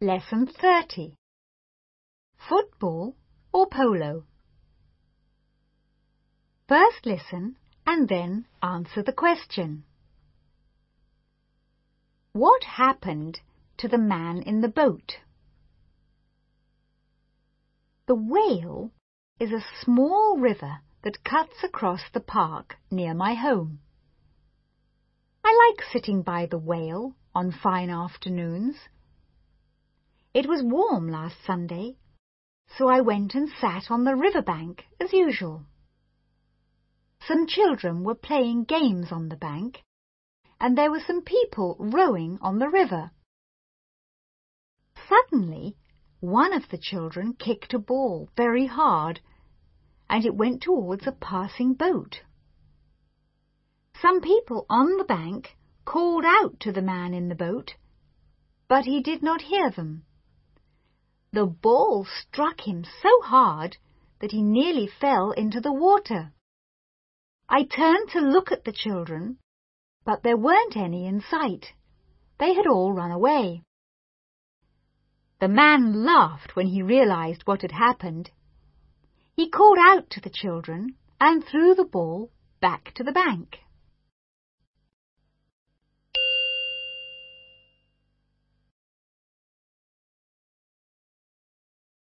Lesson 30. Football or polo? First listen and then answer the question. What happened to the man in the boat? The Wale is a small river that cuts across the park near my home. I like sitting by the Wale on fine afternoons. It was warm last Sunday, so I went and sat on the riverbank as usual. Some children were playing games on the bank, and there were some people rowing on the river. Suddenly, one of the children kicked a ball very hard, and it went towards a passing boat. Some people on the bank called out to the man in the boat, but he did not hear them. The ball struck him so hard that he nearly fell into the water. I turned to look at the children, but there weren't any in sight. They had all run away. The man laughed when he realized what had happened. He called out to the children and threw the ball back to the bank.